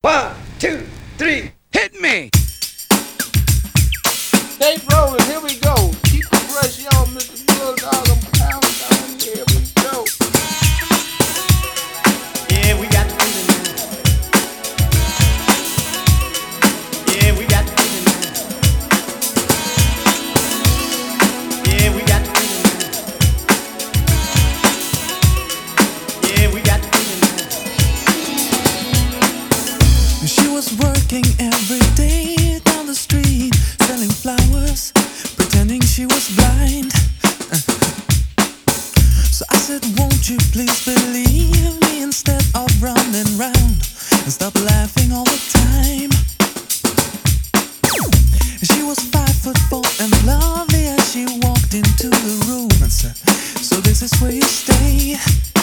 One, two, three, hit me! Tape rolling, here we go. Keep the pressure on, Mr. Bulldog. I'm counting down. Here we go. Yeah, we got to do it now. Yeah, we got to do it now. Yeah, we got to do it now. Yeah, we got to do it now. She was working every day down the street, selling flowers, pretending she was blind. So I said, won't you please believe me instead of running round and stop laughing all the time. She was 5'4" and lovely as she walked into the room and said, so this is where you stay.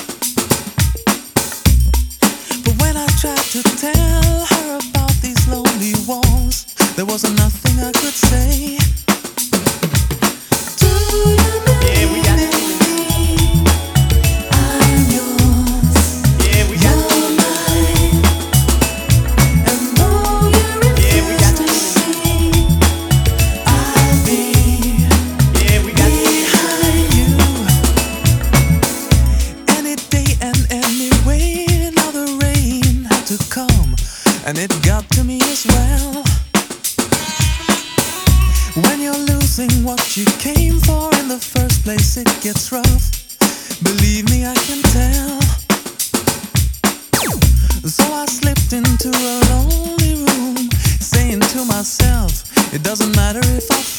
But when I tried to tell her about these lonely walls, there wasn't nothing I could say. Do you know? Yeah, we got to do it now. I'm yours. Yeah, we got to do You're it now. mine. And though you Yeah, we got refuse to to do it now. see, I'll be Yeah, we got to do it now. behind you. Any day and anyway, now the rain had to come, and it got to me as well. When you're losing what you came for in the first place, it gets rough. Believe me, I can tell. So I slipped into a lonely room, saying to myself, it doesn't matter if I